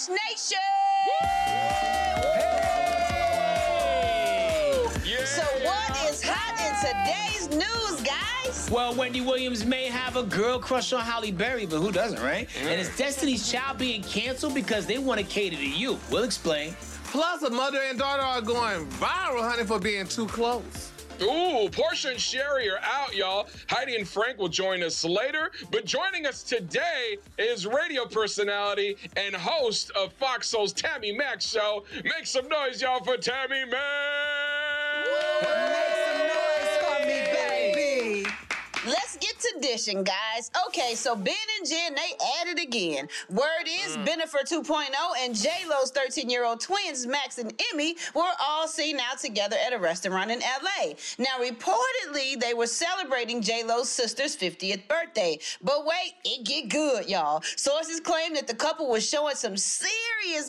Fresh Nation! Yeah. So what is hot in today's news, guys? Well, Wendy Williams may have a girl crush on Halle Berry, but who doesn't, right? And is Destiny's Child being canceled because they want to cater to you? We'll explain. Plus, a mother and daughter are going viral, honey, for being too close. Ooh, Portia and Sherry are out, y'all. Heidi and Frank will join us later. But joining us today is radio personality and host of Fox Soul's Tammy Mack Show. Make some noise, y'all, for Tammy Mack! Make some noise for me, baby. Let's get to dishing, guys. Okay, so Ben and Jen, they at it again. Word is Bennifer 2.0 and J-Lo's 13-year-old twins, Max and Emmy, were all seen out together at a restaurant in L.A. Now, reportedly, they were celebrating J-Lo's sister's 50th birthday. But wait, it get good, y'all. Sources claim that the couple was showing some serious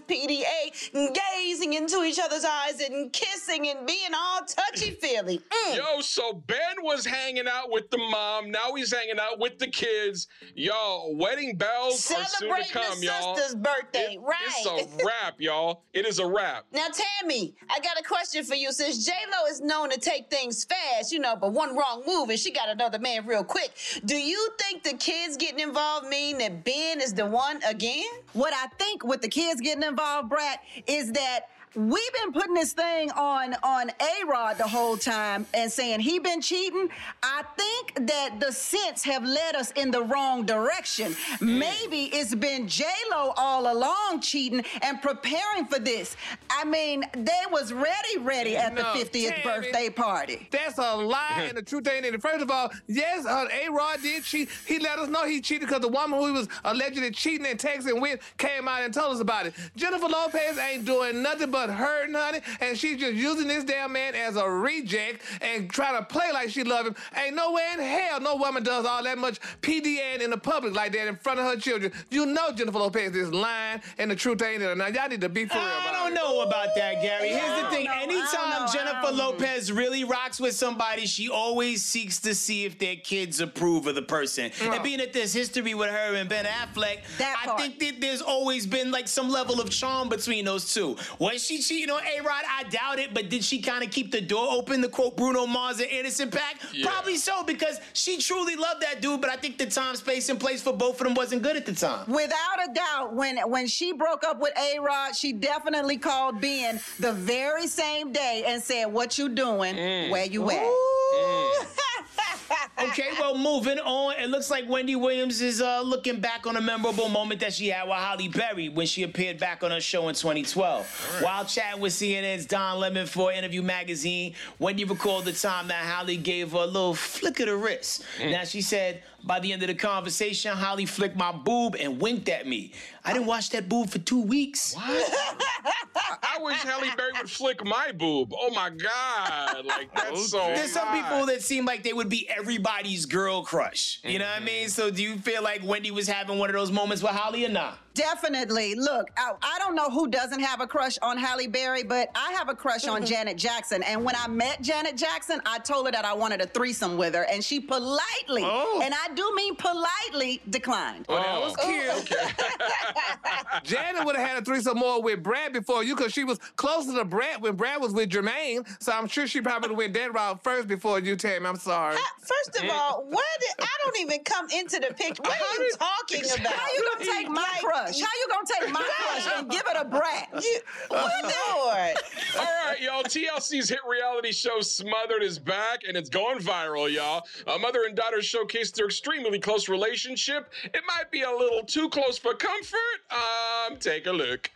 PDA, gazing into each other's eyes and kissing and being all touchy-feely. Yo, so Ben was hanging out with the mom. Now he's hanging out with the kids. Y'all, wedding bells are soon to Celebrating come, the y'all. sister's birthday, right? It's a wrap, y'all. It is a wrap. Now, Tammy, I got a question for you. Since J-Lo is known to take things fast, but one wrong move and she got another man real quick, do you think the kids getting involved mean that Ben is the one again? What I think with the kids getting involved, Brat, is that we've been putting this thing on A-Rod the whole time and saying he been cheating. I think that the scents have led us in the wrong direction. Maybe it's been J-Lo all along cheating and preparing for this. I mean, they was ready at the 50th Tammy, birthday party. That's a lie, and the truth ain't in it. First of all, yes, A-Rod did cheat. He let us know he cheated because the woman who he was allegedly cheating and texting with came out and told us about it. Jennifer Lopez ain't doing nothing but hurting, honey, and she's just using this damn man as a reject and trying to play like she love him. Ain't no way in hell no woman does all that much PDAing in the public like that in front of her children. You know Jennifer Lopez is lying, and the truth ain't in it. Now, y'all need to be for real about I don't it. know about that, Gary. Here's the thing. I don't know. Anytime I Jennifer don't know. Lopez really rocks with somebody, she always seeks to see if their kids approve of the person. And being that there's history with her and Ben Affleck, That I part. think that there's always been like some level of charm between those two. Was she cheating on A-Rod? I doubt it, but did she kind of keep the door open to quote Bruno Mars and Anderson .Paak? Yeah. Probably so, because she truly loved that dude, but I think the time, space, and place for both of them wasn't good at the time. Without a doubt, when she broke up with A-Rod, she definitely called Ben the very same day and said, "What you doing? Where you at?" Okay, well, moving on. It looks like Wendy Williams is looking back on a memorable moment that she had with Halle Berry when she appeared back on her show in 2012. While chatting with CNN's Don Lemon for Interview Magazine, Wendy recalled the time that Halle gave her a little flick of the wrist. Now, she said, by the end of the conversation, Halle flicked my boob and winked at me. I didn't watch that boob for 2 weeks. I wish Halle Berry would flick my boob. Oh, my God. Like, that's so There's some hot. people that seem like they would be everybody's girl crush. You know what I mean? So do you feel like Wendy was having one of those moments with Halle or not? Definitely. Look, I don't know who doesn't have a crush on Halle Berry, but I have a crush on Janet Jackson. And when I met Janet Jackson, I told her that I wanted a threesome with her, and she politely, and I do mean politely, declined. Well, that was cute. Janet would have had a threesome more with Brad before you because she was closer to Brad when Brad was with Jermaine. So I'm sure she probably would have went that route first before you, Tammy. I'm sorry. First of all, I don't even come into the picture. What are you talking about? How you gonna take my crush? How you gonna take my crush and give it a Brad? Lord. All right, y'all. TLC's hit reality show Smothered is back, and it's going viral, y'all. A mother and daughter showcase their extremely close relationship. It might be a little too close for comfort. Take a look.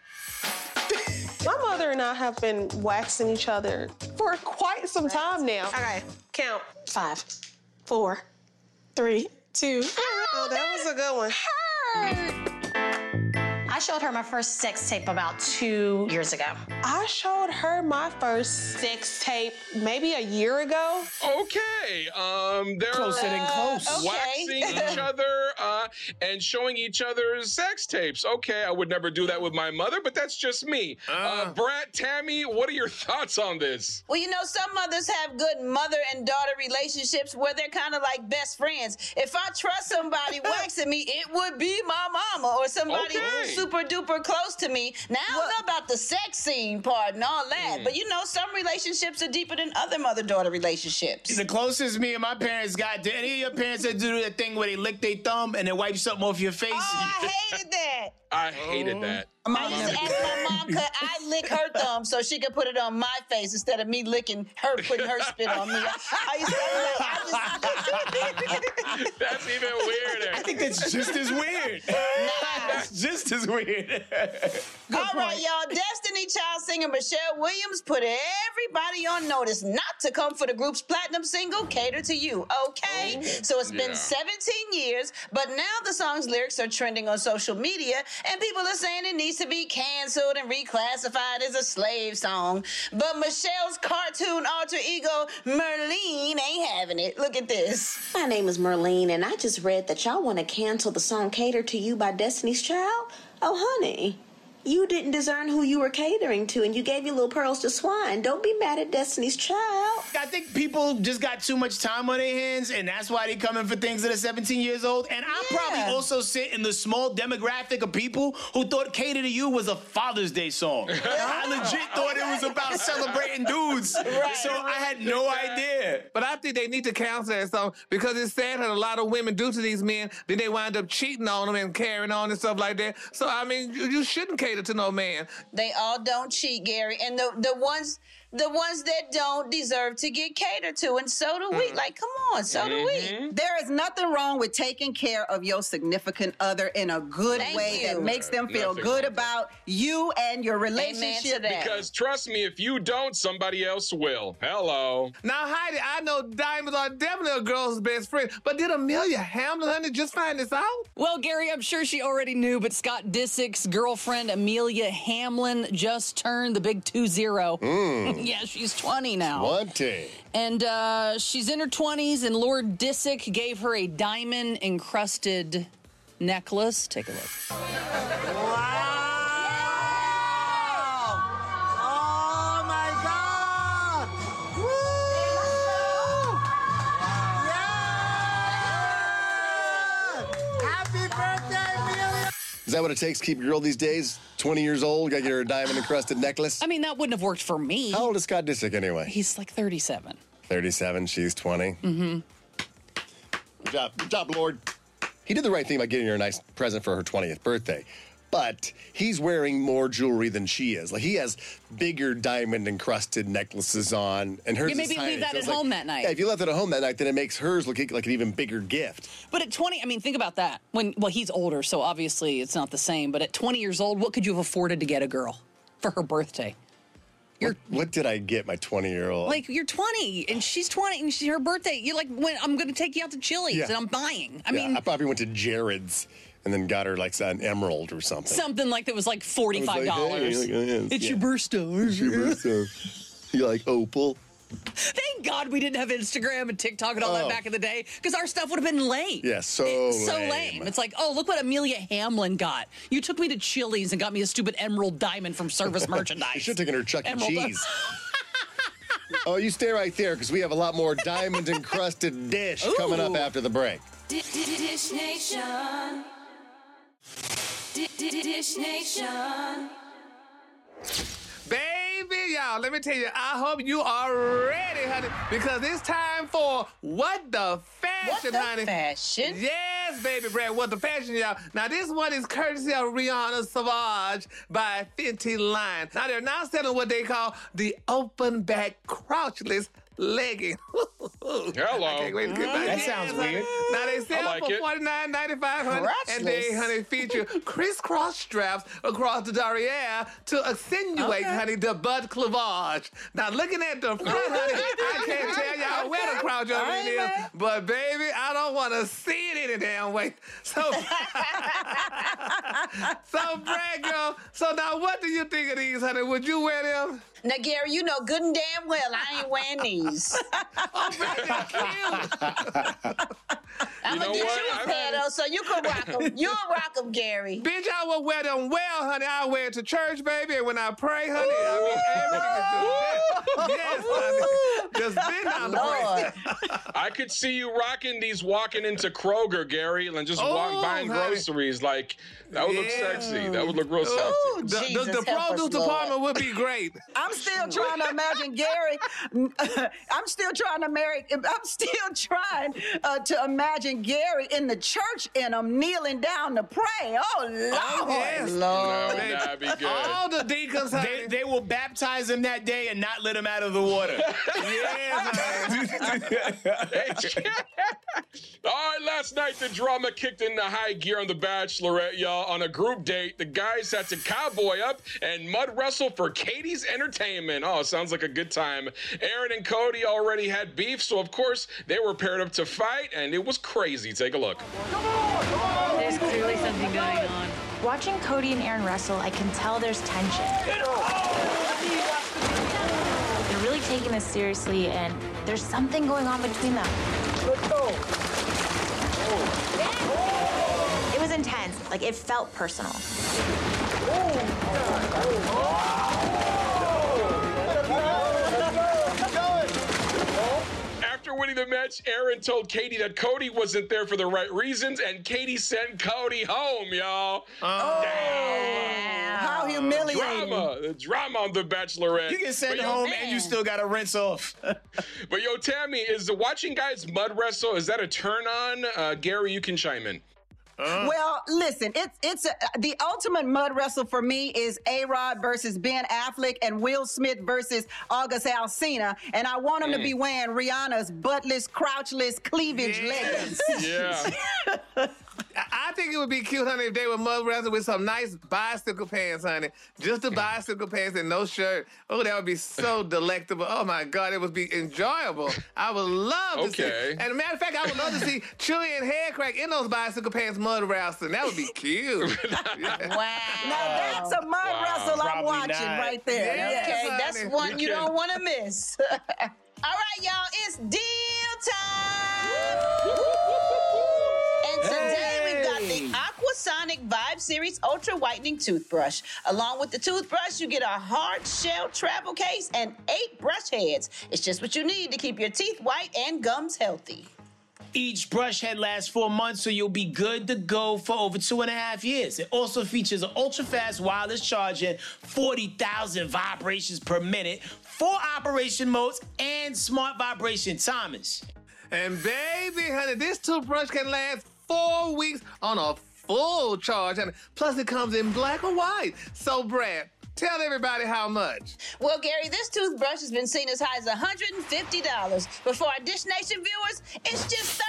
My mother and I have been waxing each other for quite some time now. Okay, count 5, 4, 3, 2. Oh, that was a good one. I showed her my first sex tape about 2 years ago. I showed her my first sex tape maybe a year ago. Okay, they're Closer than close. waxing each other and showing each other's sex tapes. Okay, I would never do that with my mother, but that's just me. Brett, Tammy, what are your thoughts on this? Well, some mothers have good mother and daughter relationships where they're kind of like best friends. If I trust somebody waxing me, it would be my mama or somebody who's super duper close to me. Now, I don't know about the sex scene part and all that, but you know, some relationships are deeper than other mother-daughter relationships. The closest me and my parents got to any of your parents that do that thing where they lick their thumb and then wipe something off your face. Oh, I hated that. I hated that. I used to ask my mom, could I lick her thumb so she could put it on my face instead of me licking her, putting her spit on me. I used to That's even weirder. I think that's just as weird. That's just as weird. All right, y'all. Destiny Child singer Michelle Williams put everybody on notice not to come for the group's platinum single, Cater to You. Okay? So it's been 17 years, but now the song's lyrics are trending on social media, and people are saying it needs to be canceled and reclassified as a slave song. But Michelle's cartoon alter ego, Merlene, ain't having it. Look at this. My name is Merlene, and I just read that y'all want to cancel the song Cater to You by Destiny's Child. Oh, honey, you didn't discern who you were catering to, and you gave your little pearls to swine. Don't be mad at Destiny's Child. I think people just got too much time on their hands, and that's why they coming for things that are 17 years old. And I probably also sit in the small demographic of people who thought Cater to You was a Father's Day song. I legit thought it was about celebrating dudes. So I had no idea. But I think they need to cancel that song because it's sad that a lot of women do to these men. Then they wind up cheating on them and carrying on and stuff like that. So, I mean, you shouldn't cater to no man. They all don't cheat, Gary. And the ones that don't deserve to get catered to, and so do we. Like, come on, so do we. There is nothing wrong with taking care of your significant other in a good way that makes them feel good about you and your relationship. Because trust me, if you don't, somebody else will. Hello. Now, Heidi, I know diamonds are definitely a girl's best friend, but did Amelia Hamlin, honey, just find this out? Well, Gary, I'm sure she already knew, but Scott Disick's girlfriend, Amelia Hamlin, just turned the big 20. Yeah, she's 20 now. 20. And she's in her 20s, and Lord Disick gave her a diamond-encrusted necklace. Take a look. Oh, my God! Woo! Yeah! Happy birthday, Amelia! Is that what it takes to keep a girl these days? 20 years old, gotta get her a diamond-encrusted necklace? I mean, that wouldn't have worked for me. How old is Scott Disick anyway? He's like 37. 37, she's 20. Mm-hmm. Good job, Lord. He did the right thing by getting her a nice present for her 20th birthday. But he's wearing more jewelry than she is. Like, he has bigger diamond-encrusted necklaces on, and hers Yeah, maybe is tiny. leave that So at it's like- home that night. Yeah, if you left it at home that night, then it makes hers look like an even bigger gift. But at 20, I mean, think about that. Well, he's older, so obviously it's not the same. But at 20 years old, what could you have afforded to get a girl for her birthday? What did I get my 20-year-old? Like, you're 20, and she's 20, and her birthday. You're like, I'm going to take you out to Chili's, Yeah. and I'm buying. I Yeah, mean, I probably went to Jared's and then got her like an emerald or something. something like that was like $45. I was like, hey, like, It's your birthday. It's your birthday. You like opal? Thank God we didn't have Instagram and TikTok and all that back in the day, because our stuff would have been lame. Yeah, so lame. It's like, oh, look what Amelia Hamlin got. You took me to Chili's and got me a stupid emerald diamond from Service Merchandise. You should have taken her Chuck E. Emerald. Cheese. Oh, you stay right there because we have a lot more diamond-encrusted dish coming up after the break. Dish Nation. Dish Nation. Baby, y'all, let me tell you, I hope you are ready, honey, because it's time for What the Fashion, honey. Fashion? Yes, baby, Brad, What the Fashion, y'all. Now, this one is courtesy of Rihanna Savage by Fenty Line. Now, they're now selling what they call the open back crouchless legging. Hello. I can't wait to get back. That sounds weird. Now, they sell like for it. $49.95, honey, and they, honey, feature crisscross straps across the derriere to accentuate, honey, the butt cleavage. Now, looking at the front, honey, I can't tell y'all where the crouch on it is, but baby, I don't want to see it any damn way. So, Brad, girl, so now what do you think of these, honey? Would you wear them? Now, Gary, you know good and damn well I ain't wearing these. Oh, Brad, I'm gonna get you a pair though, so you can rock them. You'll rock them, Gary. Bitch, I will wear them well, honey. I wear it to church, baby. And when I pray, honey, everything is yes, honey. Just been on the way. I could see you rocking these walking into Kroger, Gary, and just buying groceries. Like, that would look sexy. That would look real sexy. The produce department would be great. I'm still trying to imagine Gary. I'm still trying to imagine Gary in the church and I'm kneeling down to pray. Oh, Lord. Yes. No, that'd be good. All the deacons, honey. They will baptize him that day and not let him out of the water. All right, last night the drama kicked into high gear on The Bachelorette, y'all. On a group date, the guys had to cowboy up and mud wrestle for Katie's entertainment. Oh, sounds like a good time. Aaron and Cody already had beef, so of course they were paired up to fight, and it was crazy. Take a look. There's clearly something going on. Watching Cody and Aaron wrestle, I can tell there's tension. They're really taking this seriously, and there's something going on between them. Let's go. It was intense. Like, it felt personal. After winning the match, Aaron told Katie that Cody wasn't there for the right reasons, and Katie sent Cody home, y'all. How humiliating. The drama on The Bachelorette. You get sent home and you still got to rinse off. But yo, Tammy, is watching guys mud wrestle, is that a turn on? Gary, you can chime in. Well, listen, it's the ultimate mud wrestle for me is A-Rod versus Ben Affleck and Will Smith versus August Alsina, and I want them to be wearing Rihanna's buttless, crouchless cleavage leggings. Yeah. I think it would be cute, honey, if they would mud wrestle with some nice bicycle pants, honey. Just the bicycle pants and no shirt. Oh, that would be so delectable. Oh, my God, it would be enjoyable. I would love to see. And as a matter of fact, I would love to see Chewy and Haircrack in those bicycle pants mud wrestling. That would be cute. Wow. Now, that's a mud wrestle I'm watching right there. Yeah. Okay, that's one you don't want to miss. All right, y'all, it's deal time. And today we've got the Aquasonic Vibe Series Ultra Whitening Toothbrush. Along with the toothbrush, you get a hard shell travel case and 8 brush heads. It's just what you need to keep your teeth white and gums healthy. Each brush head lasts 4 months, so you'll be good to go for over 2.5 years. It also features an ultra-fast wireless charging, 40,000 vibrations per minute, 4 operation modes, and smart vibration timers. And baby, honey, this toothbrush can last 4 weeks on a full charge. And plus, it comes in black or white. So, Brad, tell everybody how much. Well, Gary, this toothbrush has been seen as high as $150. But for our Dish Nation viewers, it's just $39.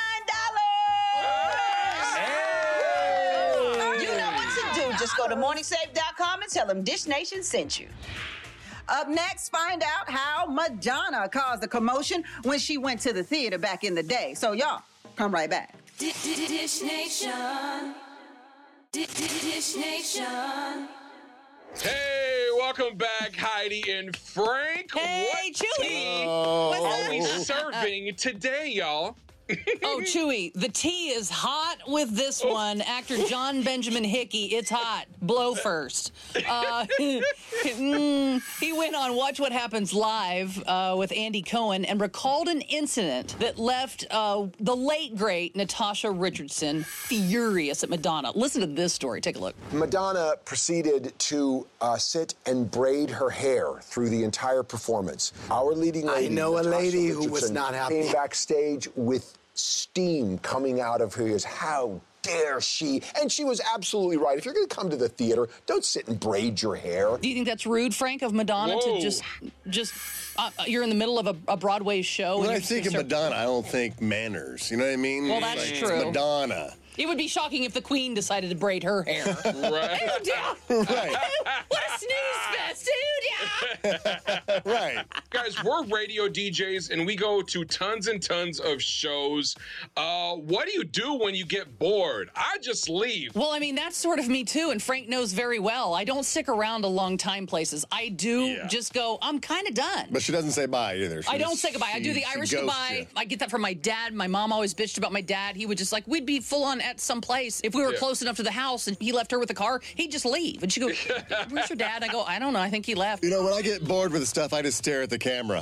Hey. You know what to do. Just go to morningsave.com and tell them Dish Nation sent you. Up next, find out how Madonna caused a commotion when she went to the theater back in the day. So, y'all, come right back. Dish Nation. Dish Nation. Hey, welcome back, Heidi and Frank. Hey, what Chewy. tea are we serving today, y'all? Oh, Chewy, the tea is hot with this one. Actor John Benjamin Hickey, it's hot. Blow first. He went on Watch What Happens Live with Andy Cohen and recalled an incident that left the late, great Natasha Richardson furious at Madonna. Listen to this story. Take a look. Madonna proceeded to sit and braid her hair through the entire performance. Our leading lady, I know Natasha a lady Richardson, who was not happy. Came backstage with steam coming out of her ears. How dare she? And she was absolutely right. If you're going to come to the theater, don't sit and braid your hair. Do you think that's rude, Frank, of Madonna to just you're in the middle of a Broadway show? When I think of Madonna, I don't think manners. You know what I mean? Well, that's true. It's Madonna. It would be shocking if the Queen decided to braid her hair. Right. Ooh, dear. Right. What a snooze fest. Ooh, dear. Right. Guys, we're radio DJs and we go to tons and tons of shows. What do you do when you get bored? I just leave. Well, I mean, that's sort of me too, and Frank knows very well. I don't stick around a long time places. I do just go, I'm kind of done. But she doesn't say bye either. I don't say goodbye. I do the Irish goodbye. I get that from my dad. My mom always bitched about my dad. He would just like, we'd be full on at some place. If we were close enough to the house and he left her with the car, he'd just leave. And she'd go, where's your dad? I go, I don't know. I think he left. You know, when I get bored with stuff, I just stare at the camera.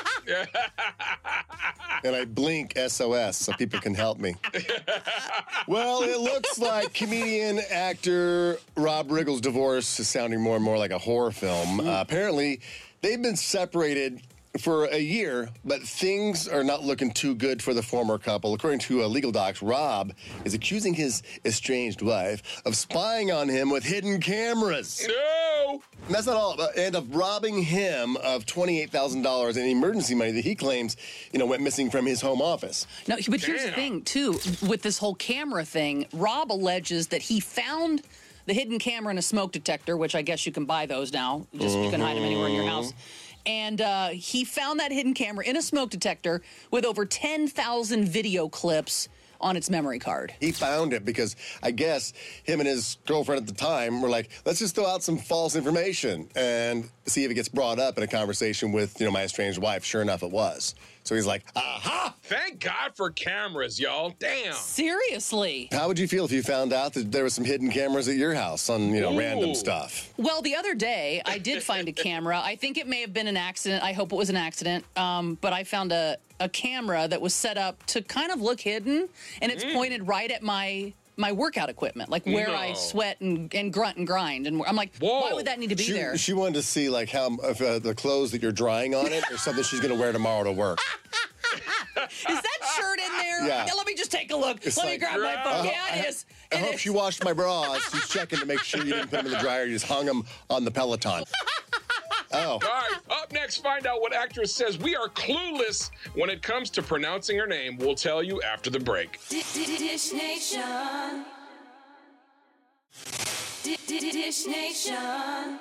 And I blink SOS so people can help me. Well, it looks like comedian actor Rob Riggle's divorce is sounding more and more like a horror film. Apparently, they've been separated for a year, but things are not looking too good for the former couple. According to legal docs, Rob is accusing his estranged wife of spying on him with hidden cameras. No! And that's not all, and of robbing him of $28,000 in emergency money that he claims, went missing from his home office. No, but here's the thing, too, with this whole camera thing. Rob alleges that he found the hidden camera in a smoke detector, which I guess you can buy those now. Just you can hide them anywhere in your house. And he found that hidden camera in a smoke detector with over 10,000 video clips on its memory card. He found it because I guess him and his girlfriend at the time were like, let's just throw out some false information and see if it gets brought up in a conversation with, my estranged wife. Sure enough, it was. So he's like, aha! Thank God for cameras, y'all. Damn. Seriously. How would you feel if you found out that there was some hidden cameras at your house on, random stuff? Well, the other day, I did find a camera. I think it may have been an accident. I hope it was an accident. But I found a camera that was set up to kind of look hidden, and it's pointed right at my workout equipment, like where I sweat and grunt and grind. And I'm like, why would that need to be there? She wanted to see, like, how the clothes that you're drying on it or something she's going to wear tomorrow to work. Is that shirt in there? Yeah. Let me just take a look. Let me grab my phone. Yeah, it is. I hope she washed my bras. She's checking to make sure you didn't put them in the dryer. You just hung them on the Peloton. Oh. All right, up next, find out what actress says we are clueless when it comes to pronouncing her name. We'll tell you after the break. Dish Nation. Dish Nation.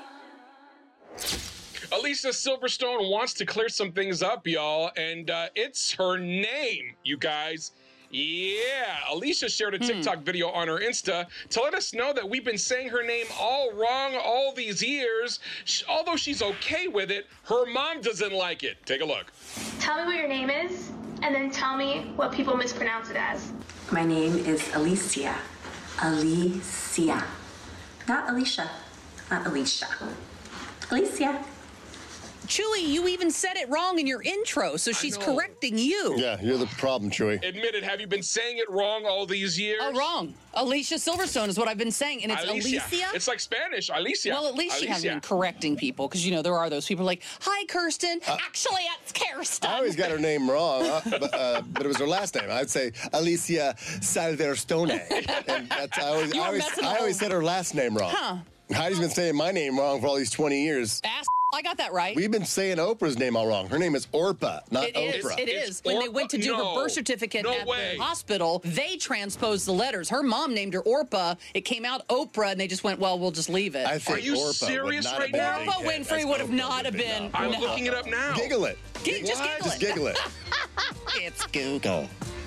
Alicia Silverstone wants to clear some things up, y'all, and it's her name, you guys. Yeah, Alicia shared a TikTok video on her Insta to let us know that we've been saying her name all wrong all these years. Although she's okay with it, her mom doesn't like it. Take a look. Tell me what your name is, and then tell me what people mispronounce it as. My name is Alicia. Alicia. Not Alicia. Not Alicia. Alicia. Chewy, you even said it wrong in your intro, so she's correcting you. Yeah, you're the problem, Chewy. Admit it, have you been saying it wrong all these years? Oh, wrong. Alicia Silverstone is what I've been saying, and it's Alicia. It's like Spanish, Alicia. Well, at least she hasn't been correcting people, because, there are those people like, hi, Kirsten. Actually, it's Kirsten. I always got her name wrong, but it was her last name. I'd say Alicia Silverstone. And that's, I always said her last name wrong. Huh. Heidi's been saying my name wrong for all these 20 years. I got that right. We've been saying Oprah's name all wrong. Her name is Orpah, not Oprah. It is. When they went to do her birth certificate at the hospital, they transposed the letters. Her mom named her Orpah. It came out Oprah, and they just went, well, we'll just leave it. I think Are you Orpah serious right now? Oprah Winfrey would have not have been. I'm looking it up now. Giggle it. Just giggle it. It's Google.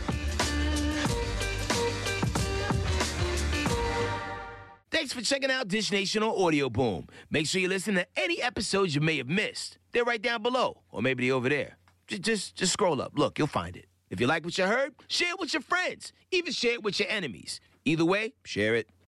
Thanks for checking out Dish Nation on Audio Boom. Make sure you listen to any episodes you may have missed. They're right down below, or maybe they're over there. Just scroll up. Look, you'll find it. If you like what you heard, share it with your friends. Even share it with your enemies. Either way, share it.